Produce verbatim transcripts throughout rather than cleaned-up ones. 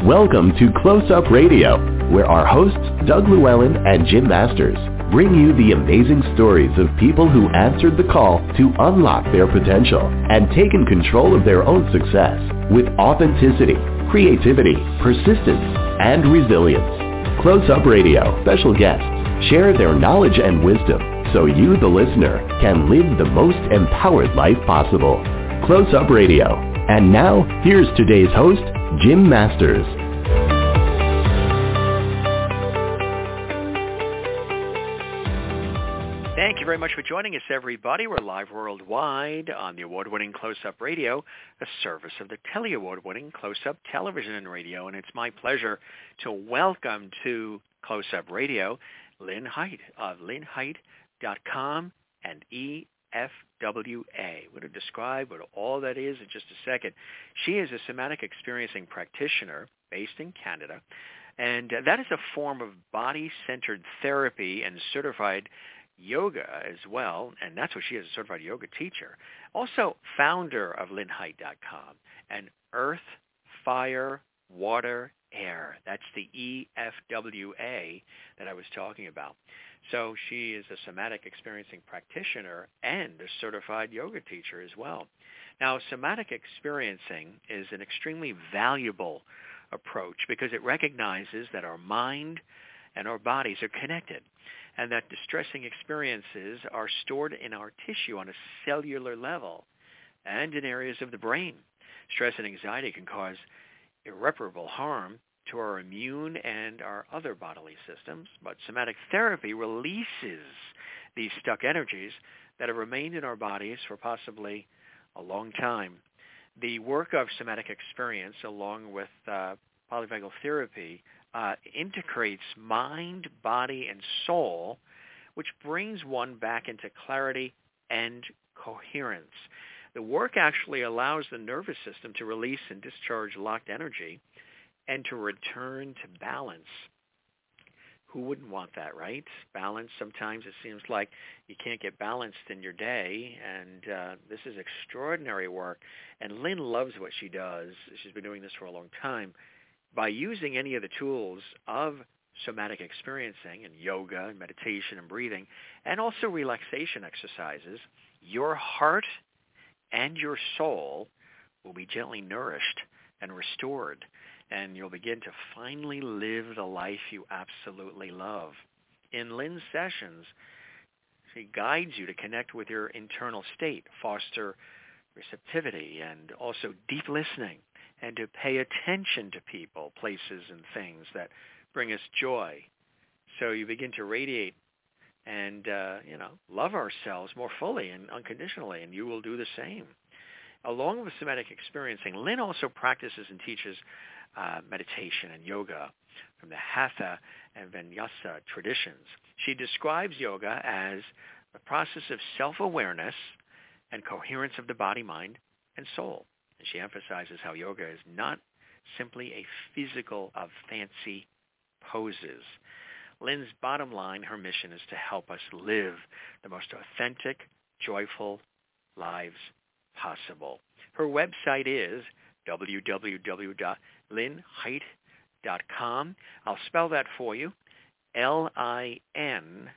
Welcome to Close Up Radio, where our hosts, Doug Llewellyn and Jim Masters, bring you the amazing stories of people who answered the call to unlock their potential and taken control of their own success with authenticity, creativity, persistence, and resilience. Close Up Radio special guests share their knowledge and wisdom so you, the listener, can live the most empowered life possible. Close Up Radio. And now, here's today's host, Jim Masters. Thank you very much for joining us, everybody. We're live worldwide on the award-winning Close-Up Radio, a service of the Telly Award-winning Close-Up Television and Radio. And it's my pleasure to welcome to Close-Up Radio Lynn Height of lynn height dot com and E F W A. We're going to describe what all that is in just a second. She is a somatic experiencing practitioner based in Canada, and that is a form of body-centered therapy and certified yoga as well, and that's what she is, a certified yoga teacher. Also founder of lynn height dot com and Earth, Fire, Water, Air. That's the E F W A that I was talking about. So she is a somatic experiencing practitioner and a certified yoga teacher as well. Now, somatic experiencing is an extremely valuable approach because it recognizes that our mind and our bodies are connected and that distressing experiences are stored in our tissue on a cellular level and in areas of the brain. Stress and anxiety can cause irreparable harm to our immune and our other bodily systems, but somatic therapy releases these stuck energies that have remained in our bodies for possibly a long time. The work of somatic experience, along with uh, polyvagal therapy, uh, integrates mind, body, and soul, which brings one back into clarity and coherence. The work actually allows the nervous system to release and discharge locked energy and to return to balance. Who wouldn't want that, right? Balance, sometimes it seems like you can't get balanced in your day, and uh, this is extraordinary work. And Lynn loves what she does. She's been doing this for a long time. By using any of the tools of somatic experiencing and yoga and meditation and breathing, and also relaxation exercises, your heart and your soul will be gently nourished and restored, and you'll begin to finally live the life you absolutely love. In Lynn's sessions, she guides you to connect with your internal state, foster receptivity, and also deep listening, and to pay attention to people, places, and things that bring us joy. So you begin to radiate and, uh, you know, love ourselves more fully and unconditionally, and you will do the same. Along with somatic experiencing, Lynn also practices and teaches uh, meditation and yoga from the Hatha and Vinyasa traditions. She describes yoga as the process of self-awareness and coherence of the body, mind, and soul. And she emphasizes how yoga is not simply a physical of fancy poses. Lynn's bottom line, her mission is to help us live the most authentic, joyful lives possible. Her website is w w w dot lynn height dot com. I'll spell that for you. L I N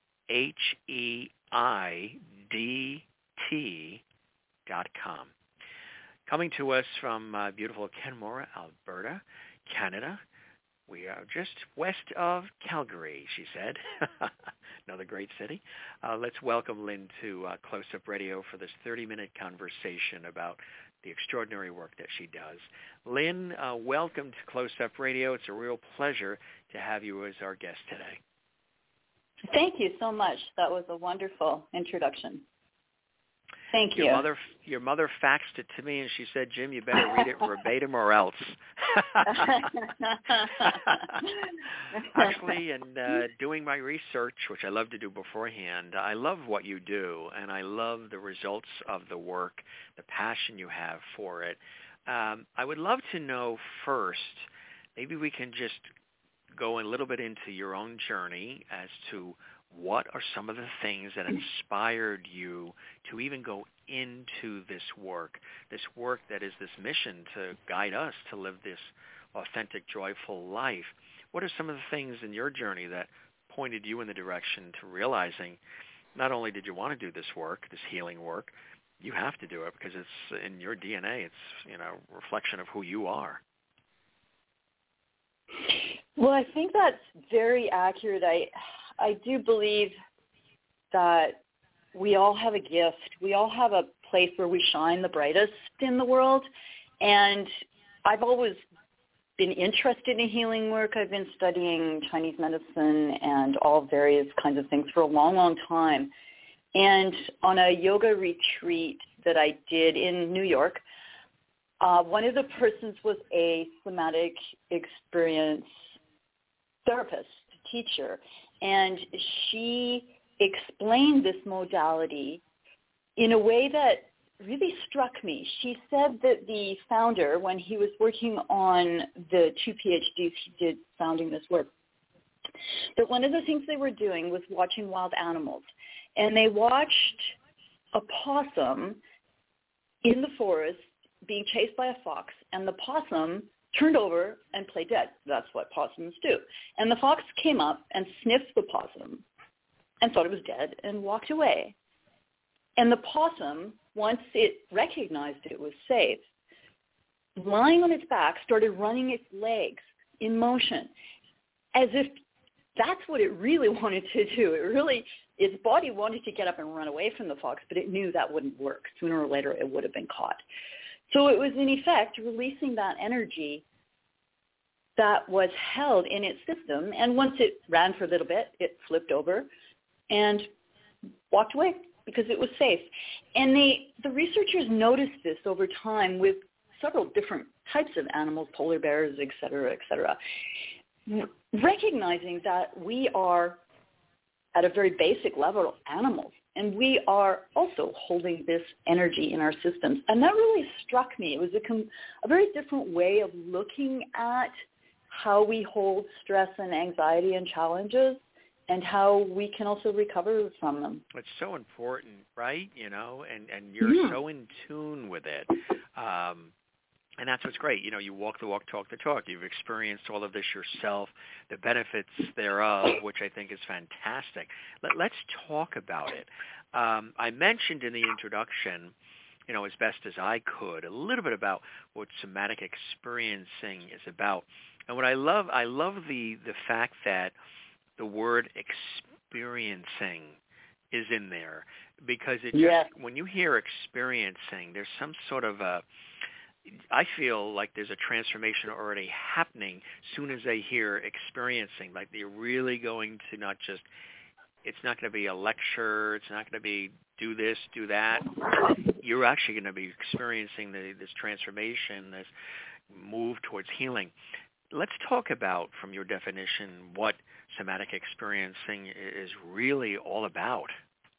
H E I D T dot com. Coming to us from uh, beautiful Kenmore, Alberta, Canada. We are just west of Calgary, she said. Another great city. Uh, let's welcome Lynn to uh, Close-Up Radio for this thirty-minute conversation about the extraordinary work that she does. Lynn, uh, welcome to Close-Up Radio. It's a real pleasure to have you as our guest today. Thank you so much. That was a wonderful introduction. Thank you. Your mother, your mother faxed it to me, and she said, "Jim, you better read it verbatim or else." Actually, in uh, doing my research, which I love to do beforehand, I love what you do, and I love the results of the work, the passion you have for it. Um, I would love to know first, maybe we can just go a little bit into your own journey as to what are some of the things that inspired you to even go into this work, this work that is this mission to guide us to live this authentic, joyful life. What are some of the things in your journey that pointed you in the direction to realizing not only did you want to do this work, this healing work, you have to do it because it's in your D N A. It's, you know, a reflection of who you are. Well, I think that's very accurate. I, I do believe that we all have a gift. We all have a place where we shine the brightest in the world. And I've always been interested in healing work. I've been studying Chinese medicine and all various kinds of things for a long, long time. And on a yoga retreat that I did in New York, uh, one of the persons was a somatic experience therapist, teacher, and she explained this modality in a way that really struck me. She said that the founder, when he was working on the two PhDs he did founding this work, that one of the things they were doing was watching wild animals. And they watched a possum in the forest being chased by a fox, and the possum turned over and played dead. That's what possums do. And the fox came up and sniffed the possum and thought it was dead and walked away. And the possum, once it recognized it was safe, lying on its back, started running its legs in motion as if that's what it really wanted to do. It really, its body wanted to get up and run away from the fox, but it knew that wouldn't work. Sooner or later, it would have been caught. So it was, in effect, releasing that energy that was held in its system. And once it ran for a little bit, it flipped over and walked away because it was safe. And they, the researchers noticed this over time with several different types of animals, polar bears, et cetera, et cetera, recognizing that we are, at a very basic level, animals. And we are also holding this energy in our systems. And that really struck me. It was a, com- a very different way of looking at how we hold stress and anxiety and challenges and how we can also recover from them. It's so important, right? You know, and, and you're yeah. so in tune with it. Um, and that's what's great. You know, you walk the walk, talk the talk. You've experienced all of this yourself, the benefits thereof, which I think is fantastic. Let, let's talk about it. Um, I mentioned in the introduction, you know, as best as I could, a little bit about what somatic experiencing is about. And what I love, I love the, the fact that the word experiencing is in there, because it just, yeah. when you hear experiencing, there's some sort of a, I feel like there's a transformation already happening soon as they hear experiencing, like they're really going to not just, it's not going to be a lecture, it's not going to be do this, do that. You're actually going to be experiencing the, this transformation, this move towards healing. Let's talk about, from your definition, what somatic experiencing is really all about.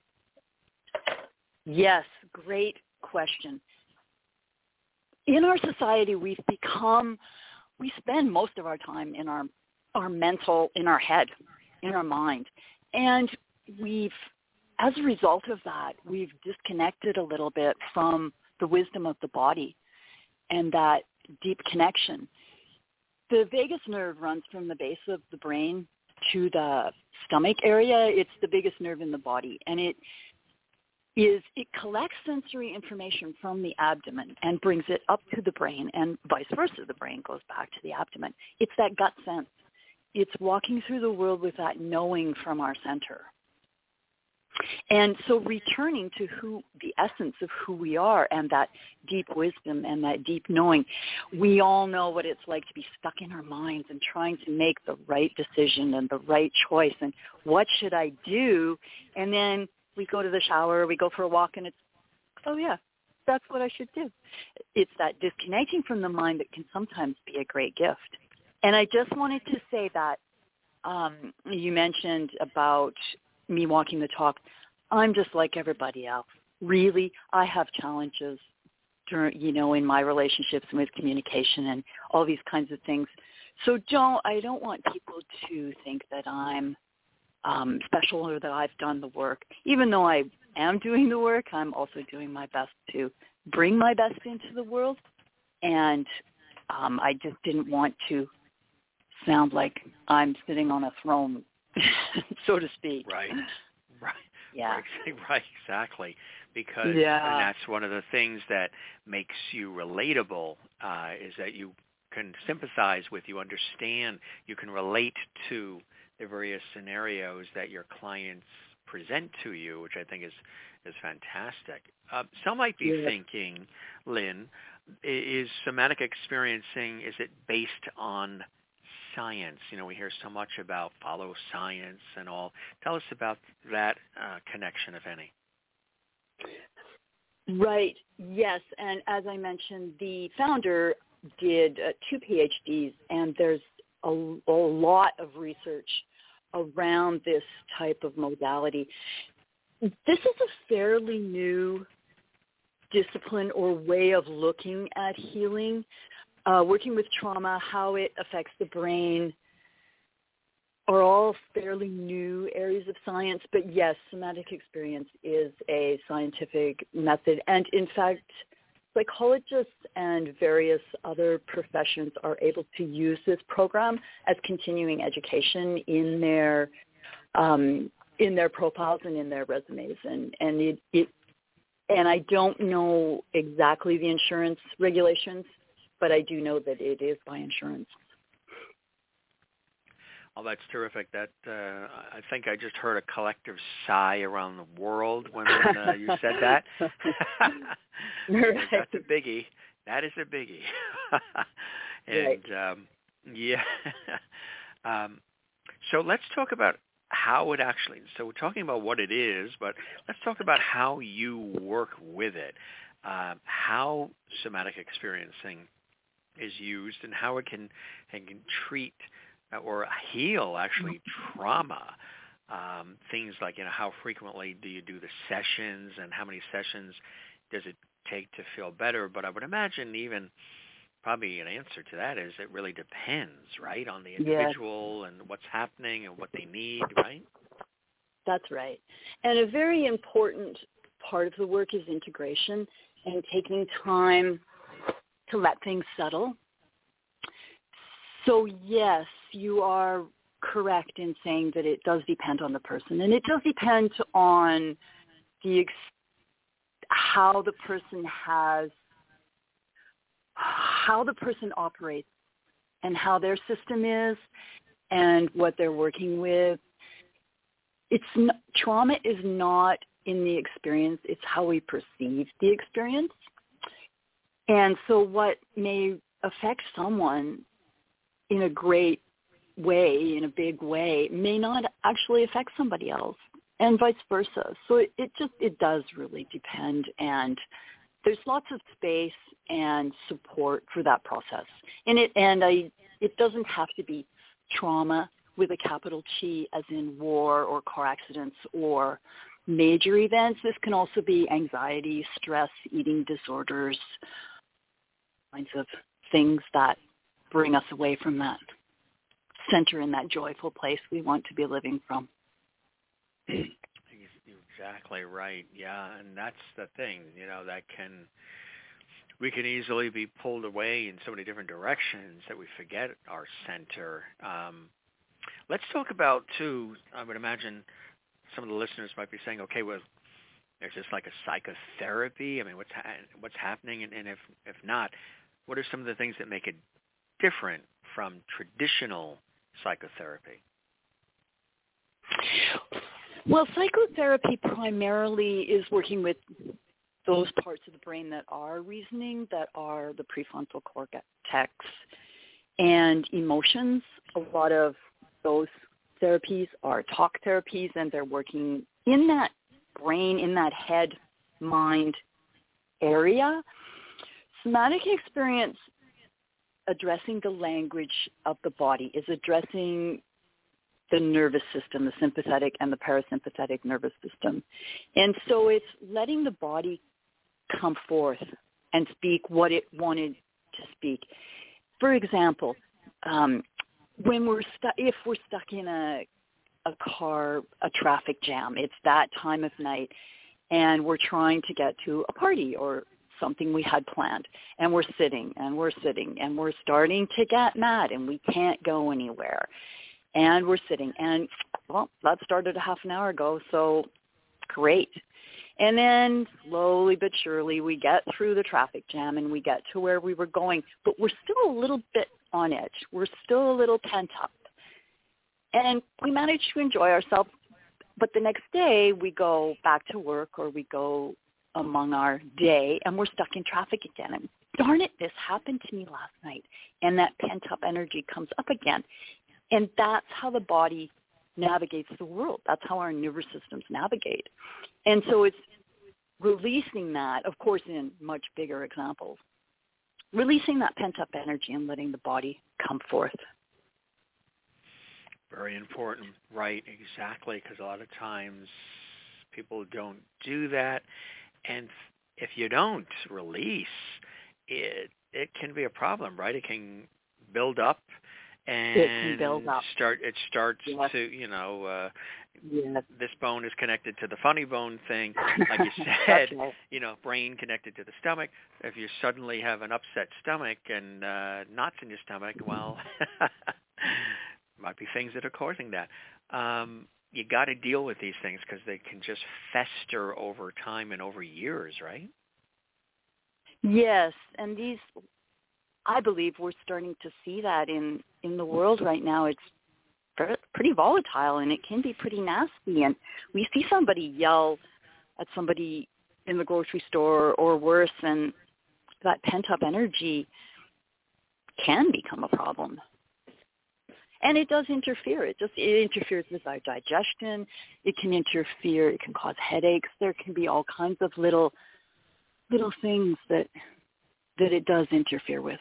Yes, great question. In our society, we've become, we spend most of our time in our, our mental, in our head, in our mind. And we've, as a result of that, we've disconnected a little bit from the wisdom of the body and that deep connection. The vagus nerve runs from the base of the brain to the stomach area. It's the biggest nerve in the body, and it is it collects sensory information from the abdomen and brings it up to the brain, and vice versa. The brain goes back to the abdomen. It's that gut sense. It's walking through the world with that knowing from our center. And so returning to who the essence of who we are and that deep wisdom and that deep knowing, we all know what it's like to be stuck in our minds and trying to make the right decision and the right choice and what should I do? And then we go to the shower, we go for a walk, and it's, oh, yeah, that's what I should do. It's that disconnecting from the mind that can sometimes be a great gift. And I just wanted to say that um, you mentioned about me walking the talk. I'm just like everybody else. Really, I have challenges, during, you know, in my relationships and with communication and all these kinds of things. So don't, I don't want people to think that I'm um, special or that I've done the work. Even though I am doing the work, I'm also doing my best to bring my best into the world. And Um, I just didn't want to sound like I'm sitting on a throne, so to speak. Right, right. Yeah. Right, right, exactly. Because yeah. and that's one of the things that makes you relatable uh, is that you can sympathize with, you understand, you can relate to the various scenarios that your clients present to you, which I think is, is fantastic. Uh, some might be yeah. thinking, Lynn, is somatic experiencing, is it based on science? You know, we hear so much about follow science and all. Tell us about that uh, connection, if any. Right. Yes. And as I mentioned, the founder did uh, two PhDs, and there's a, a lot of research around this type of modality. This is a fairly new discipline or way of looking at healing, uh, working with trauma, how it affects the brain, are all fairly new areas of science. But yes, somatic experience is a scientific method. And in fact, psychologists and various other professions are able to use this program as continuing education in their um, in their profiles and in their resumes. And, and it, it and I don't know exactly the insurance regulations, but I do know that it is by insurance. Oh, that's terrific. That uh, I think I just heard a collective sigh around the world when uh, you said that. Right. That's a biggie. That is a biggie. and right. um, yeah. um, so let's talk about how it actually. So we're talking about what it is, but let's talk about how you work with it. Um, how somatic experiencing is used, and how it can and can treat or heal actually trauma. Um, things like, you know, how frequently do you do the sessions, and how many sessions does it take to feel better? But I would imagine even probably an answer to that is it really depends, right, on the individual yes. and what's happening and what they need, right? That's right. And a very important part of the work is integration and taking time to let things settle. So yes, you are correct in saying that it does depend on the person, and it does depend on the ex- how the person has, how the person operates, and how their system is, and what they're working with. It's not, trauma is not in the experience; it's how we perceive the experience. And so, what may affect someone in a great way, in a big way, may not actually affect somebody else, and vice versa. So it, it just, it does really depend, and there's lots of space and support for that process. And it, and I, it doesn't have to be trauma with a capital T, as in war or car accidents or major events. This can also be anxiety, stress, eating disorders, kinds of things that bring us away from that center in that joyful place we want to be living from. Exactly right. Yeah, and that's the thing, you know, that can, we can easily be pulled away in so many different directions that we forget our center. Um, let's talk about, too, I would imagine some of the listeners might be saying, okay, well, there's just like a psychotherapy. I mean, what's ha- what's happening? And, and if if not, what are some of the things that make it different from traditional psychotherapy? Well, psychotherapy primarily is working with those parts of the brain that are reasoning, that are the prefrontal cortex and emotions. A lot of those therapies are talk therapies, and they're working in that brain, in that head, mind area. Somatic experience, addressing the language of the body, is addressing the nervous system, the sympathetic and the parasympathetic nervous system. And so it's letting the body come forth and speak what it wanted to speak. For example, um, when we're stu- if we're stuck in a, a car, a traffic jam, it's that time of night, and we're trying to get to a party or something we had planned, and we're sitting and we're sitting and we're starting to get mad and we can't go anywhere. And we're sitting and, well, that started a half an hour ago, so great. And then slowly but surely we get through the traffic jam and we get to where we were going, but we're still a little bit on edge. We're still a little pent up. And we manage to enjoy ourselves, but the next day we go back to work or we go among our day and we're stuck in traffic again. And darn it, this happened to me last night. And that pent-up energy comes up again. And that's how the body navigates the world. That's how our nervous systems navigate. And so it's releasing that, of course, in much bigger examples, releasing that pent-up energy and letting the body come forth. Very important, right, exactly, because a lot of times people don't do that. And if you don't release, it it can be a problem, right? It can build up and it can build up. start. It starts yes. to, you know, uh, yes. this bone is connected to the funny bone thing, like you said, right. you know, brain connected to the stomach. If you suddenly have an upset stomach and uh, knots in your stomach, well, might be things that are causing that. Um, you got to deal with these things because they can just fester over time and over years, right? Yes, and these, I believe we're starting to see that in, in the world right now. It's pretty volatile and it can be pretty nasty. And we see somebody yell at somebody in the grocery store or worse, and that pent-up energy can become a problem. And it does interfere. It just it interferes with our digestion. It can interfere. It can cause headaches. There can be all kinds of little little things that that it does interfere with.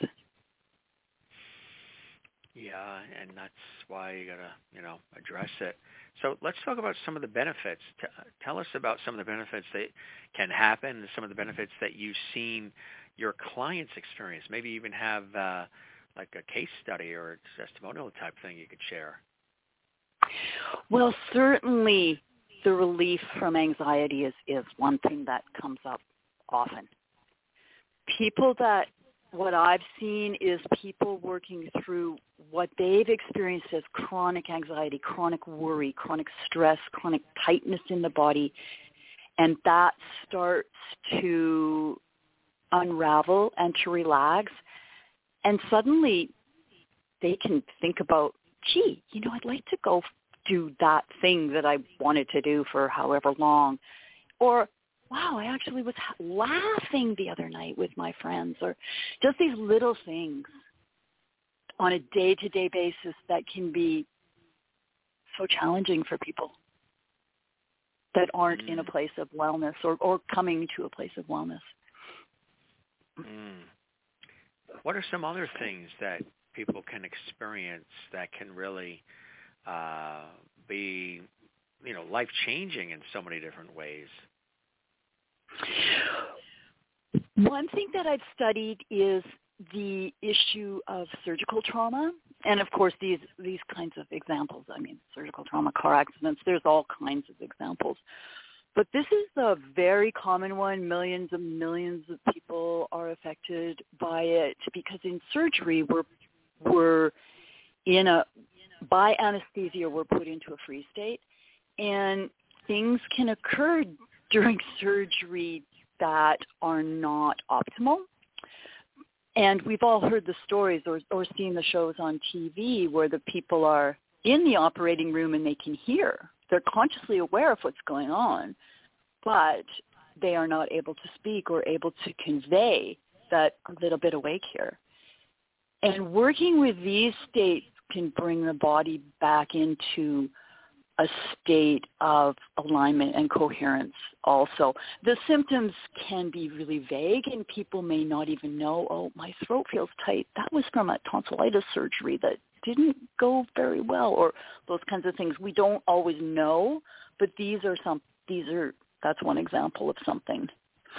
Yeah, and that's why you gotta you know address it. So let's talk about some of the benefits. T- tell us about some of the benefits that can happen, and some of the benefits that you've seen your clients experience. Maybe even have. Uh, like a case study or a testimonial type thing you could share? Well, certainly the relief from anxiety is, is one thing that comes up often. People that, what I've seen is people working through what they've experienced as chronic anxiety, chronic worry, chronic stress, chronic tightness in the body, and that starts to unravel and to relax. And suddenly they can think about, gee, you know, I'd like to go do that thing that I wanted to do for however long. Or, wow, I actually was laughing the other night with my friends. Or just these little things on a day-to-day basis that can be so challenging for people that aren't mm. in a place of wellness or, or coming to a place of wellness. Mm. What are some other things that people can experience that can really uh, be, you know, life-changing in so many different ways? One thing that I've studied is the issue of surgical trauma. And, of course, these, these kinds of examples, I mean, surgical trauma, car accidents, there's all kinds of examples. But this is a very common one. Millions and millions of people are affected by it because in surgery, we're, we're in a, by anesthesia, we're put into a freeze state. And things can occur during surgery that are not optimal. And we've all heard the stories or, or seen the shows on T V where the people are in the operating room and they can hear. They're consciously aware of what's going on, but they are not able to speak or able to convey that a little bit awake here. And working with these states can bring the body back into a state of alignment and coherence also. The symptoms can be really vague and people may not even know, oh, my throat feels tight. That was from a tonsillitis surgery that didn't go very well, or those kinds of things. We don't always know, but these are some, these are, that's one example of something.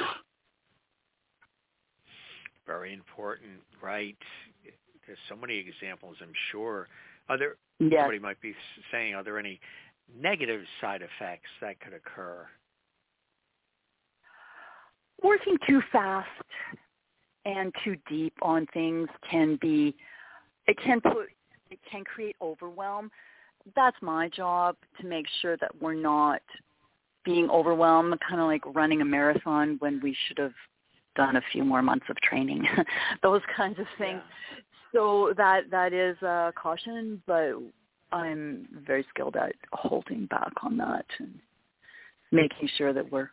Very important, right? There's so many examples, I'm sure. Are there, yes. Somebody might be saying, are there any negative side effects that could occur? working too fast and too deep on things can be, it can put, it can create overwhelm. That's my job, to make sure that we're not being overwhelmed, kind of like running a marathon when we should have done a few more months of training, those kinds of things. Yeah. So that that is a caution, but I'm very skilled at holding back on that and making sure that we're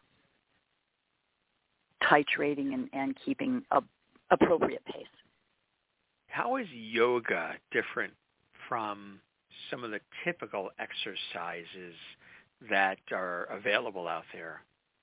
titrating and, and keeping a appropriate pace. How is yoga different from some of the typical exercises that are available out there?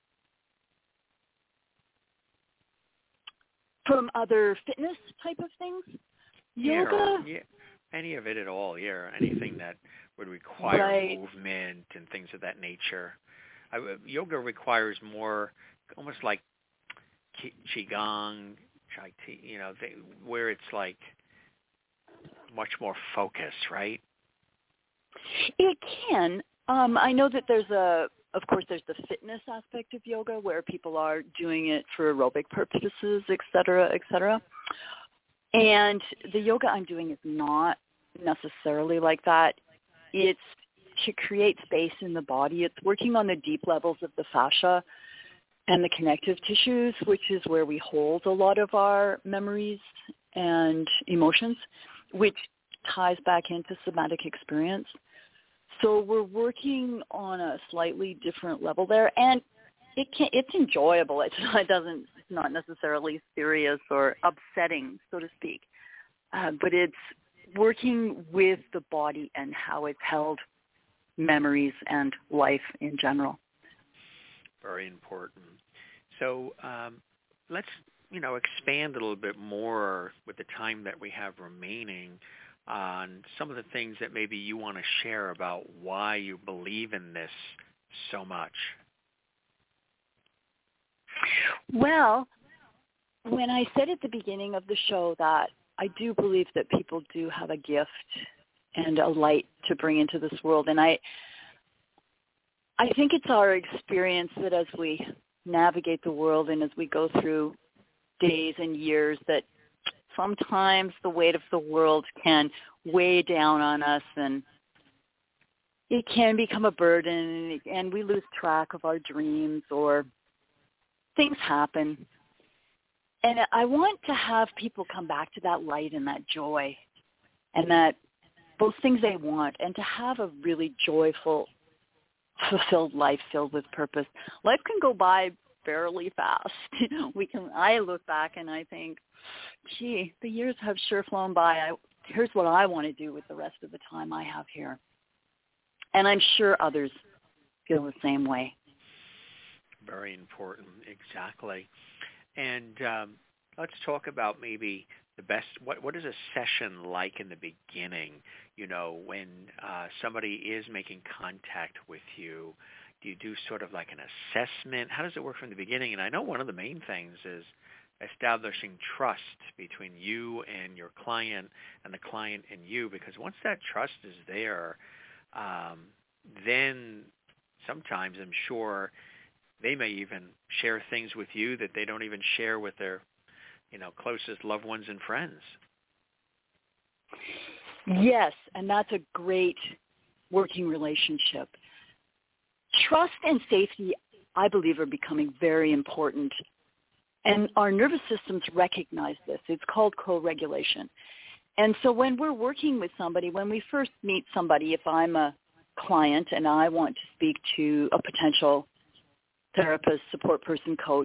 From other fitness type of things? Yoga? Yeah, yeah, any of it at all, yeah. Anything that would require right. movement and things of that nature. I, yoga requires more, almost like qigong, chai tea, you know, they, where it's like much more focused, right? It can. Um, I know that there's a, of course, there's the fitness aspect of yoga where people are doing it for aerobic purposes, et cetera, et cetera. And the yoga I'm doing is not necessarily like that. It's to create space in the body. It's working on the deep levels of the fascia and the connective tissues, which is where we hold a lot of our memories and emotions, which ties back into somatic experience. So we're working on a slightly different level there, and it can, it's enjoyable. It's not, it doesn't, it's not necessarily serious or upsetting, so to speak, uh, but it's working with the body and how it's held memories and life in general. Very important. So um, let's, you know, expand a little bit more with the time that we have remaining on some of the things that maybe you want to share about why you believe in this so much. Well, when I said at the beginning of the show that I do believe that people do have a gift and a light to bring into this world, and I I think it's our experience that as we navigate the world and as we go through days and years, that sometimes the weight of the world can weigh down on us, and it can become a burden, and we lose track of our dreams, or things happen. And I want to have people come back to that light and that joy and that those things they want, and to have a really joyful, fulfilled life filled with purpose. Life can go by fairly fast. We can. I look back and I think, gee, the years have sure flown by. I, here's what I want to do with the rest of the time I have here. And I'm sure others feel the same way. Very important, exactly. And um, let's talk about maybe the best, what what is a session like in the beginning, you know, when uh, somebody is making contact with you? Do you do sort of like an assessment? How does it work from the beginning? And I know one of the main things is establishing trust between you and your client and the client and you, because once that trust is there, um, then sometimes I'm sure they may even share things with you that they don't even share with their, you know, closest loved ones and friends. Yes, and that's a great working relationship. Trust and safety, I believe, are becoming very important. And our nervous systems recognize this. It's called co-regulation. And so when we're working with somebody, when we first meet somebody, if I'm a client and I want to speak to a potential therapist, support person, coach,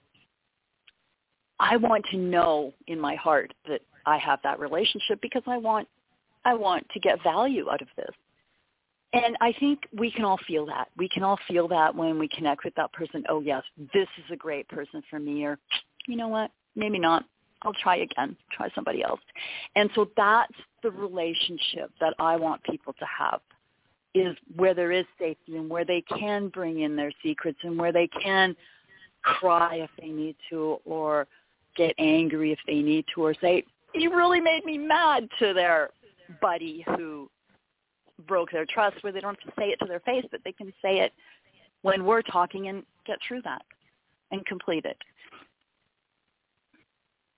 I want to know in my heart that I have that relationship, because I want I want to get value out of this. And I think we can all feel that. We can all feel that when we connect with that person. Oh, yes, this is a great person for me. Or, you know what, maybe not. I'll try again, try somebody else. And so that's the relationship that I want people to have, is where there is safety and where they can bring in their secrets and where they can cry if they need to, or get angry if they need to, or say, you really made me mad, to their buddy who broke their trust, where they don't have to say it to their face, but they can say it when we're talking and get through that and complete it.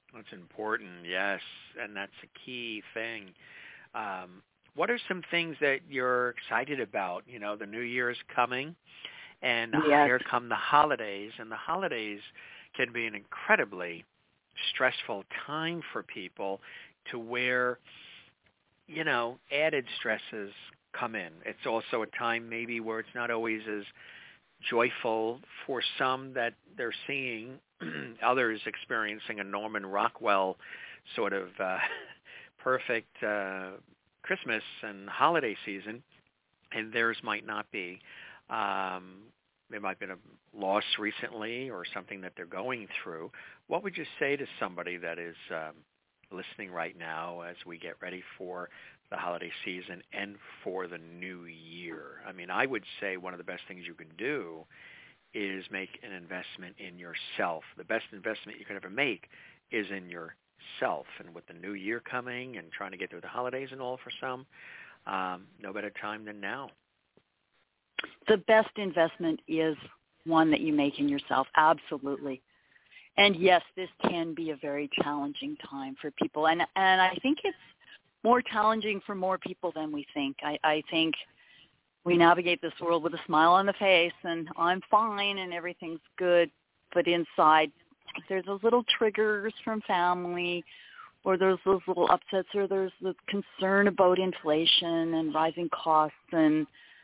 That's important, yes, and that's a key thing. Um, what are some things that you're excited about? You know, the new year is coming, and Yes. here come the holidays, and the holidays can be an incredibly stressful time for people to where, you know, added stresses come in. It's also a time maybe where it's not always as joyful for some that they're seeing others experiencing a Norman Rockwell sort of uh, perfect uh, Christmas and holiday season, and theirs might not be. Um, there might have been a loss recently or something that they're going through. What would you say to somebody that is um, listening right now as we get ready for the holiday season and for the new year? I mean, I would say one of the best things you can do is make an investment in yourself. The best investment you can ever make is in yourself. And with the new year coming and trying to get through the holidays and all for some, um, no better time than now. The best investment is one that you make in yourself, absolutely. And yes, this can be a very challenging time for people. And, and I think it's more challenging for more people than we think. I, I think we navigate this world with a smile on the face and I'm fine and everything's good, but inside there's those little triggers from family, or there's those little upsets, or there's the concern about inflation and rising costs and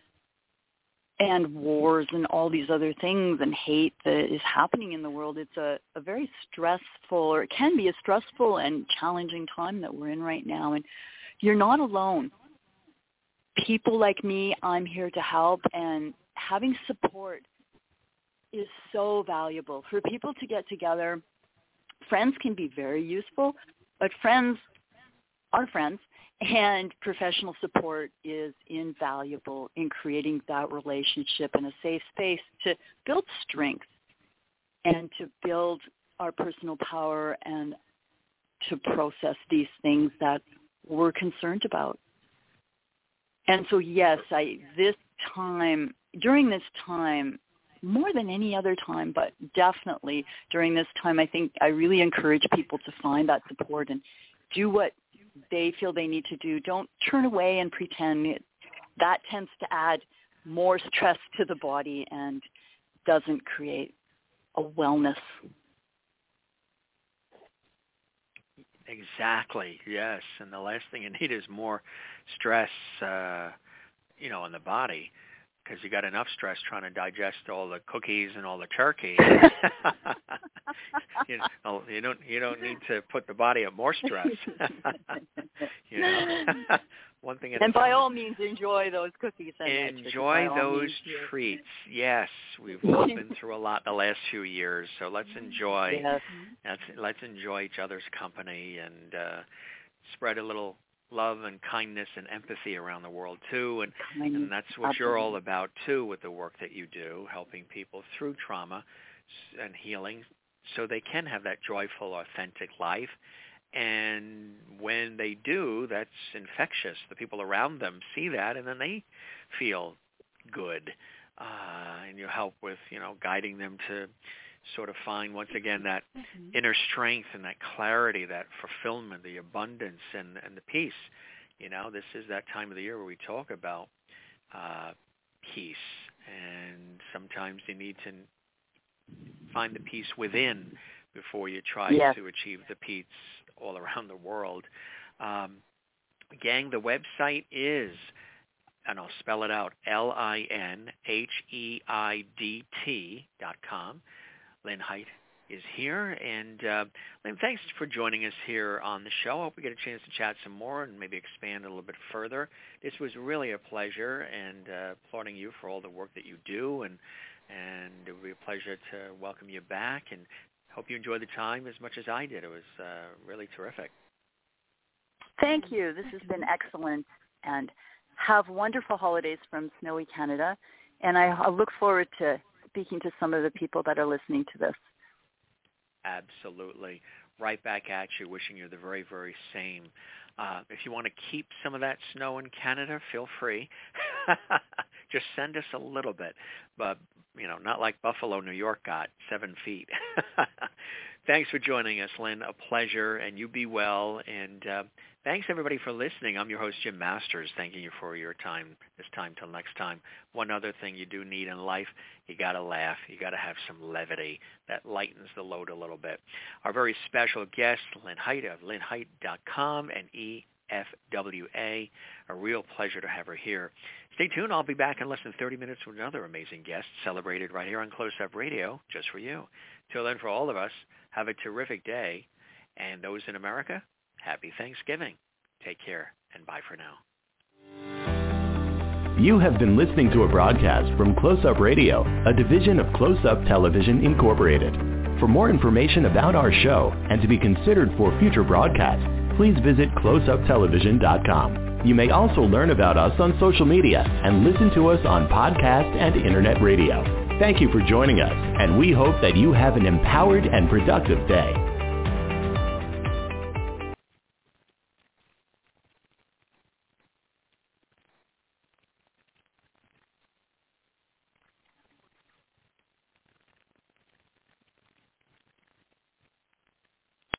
and wars and all these other things and hate that is happening in the world. It's a, a very stressful, or it can be a stressful and challenging time that we're in right now. And you're not alone. People like me, I'm here to help, and having support is so valuable. For people to get together, friends can be very useful, but friends are friends, and professional support is invaluable in creating that relationship and a safe space to build strength and to build our personal power and to process these things that we're concerned about. And so, yes, I this time, during this time, more than any other time, but definitely during this time, I think I really encourage people to find that support and do what they feel they need to do. Don't turn away and pretend. It, that tends to add more stress to the body and doesn't create a wellness. Exactly, yes. And the last thing you need is more stress, uh, you know, on the body, because you got enough stress trying to digest all the cookies and all the turkey. you know, you don't you don't need to put the body at more stress. you know, one thing at and a by time. all means, enjoy those cookies. And enjoy those treats. Yes, we've all been through a lot the last few years, so let's enjoy. Yes. Let's, let's enjoy each other's company and uh, spread a little love and kindness and empathy around the world too, and, and that's what Absolutely. you're all about too with the work that you do, helping people through trauma and healing so they can have that joyful, authentic life. And when they do, that's infectious. The people around them see that, and then they feel good. Uh, and you help with, you know, guiding them to sort of find, once again, that mm-hmm. inner strength and that clarity, that fulfillment, the abundance, and, and the peace. You know, this is that time of the year where we talk about uh, peace. And sometimes you need to find the peace within before you try yes. to achieve the peace all around the world. Um, gang, the website is, and I'll spell it out, L I N H E I D T dot com. Lynn Height is here. And uh, Lynn, thanks for joining us here on the show. I hope we get a chance to chat some more and maybe expand a little bit further. This was really a pleasure, and uh, applauding you for all the work that you do. And, and it would be a pleasure to welcome you back, and hope you enjoyed the time as much as I did. It was uh, really terrific. Thank you. This has been excellent. And have wonderful holidays from snowy Canada. And I, I look forward to speaking to some of the people that are listening to this. Absolutely. Right back at you, wishing you the very, very same. Uh, if you want to keep some of that snow in Canada, feel free. Just send us a little bit. But you know, not like Buffalo, New York got, seven feet. Thanks for joining us, Lynn. A pleasure, and you be well. And uh, thanks, everybody, for listening. I'm your host, Jim Masters, thanking you for your time this time till next time. One other thing you do need in life, you got to laugh. You got to have some levity. That lightens the load a little bit. Our very special guest, Lynn Height of lynn height dot com and E F W A. A real pleasure to have her here. Stay tuned. I'll be back in less than thirty minutes with another amazing guest celebrated right here on Close Up Radio just for you. Till then, for all of us, have a terrific day. And those in America, happy Thanksgiving. Take care, and bye for now. You have been listening to a broadcast from Close Up Radio, a division of Close Up Television Incorporated. For more information about our show and to be considered for future broadcasts, please visit close up television dot com. You may also learn about us on social media and listen to us on podcast and internet radio. Thank you for joining us, and we hope that you have an empowered and productive day.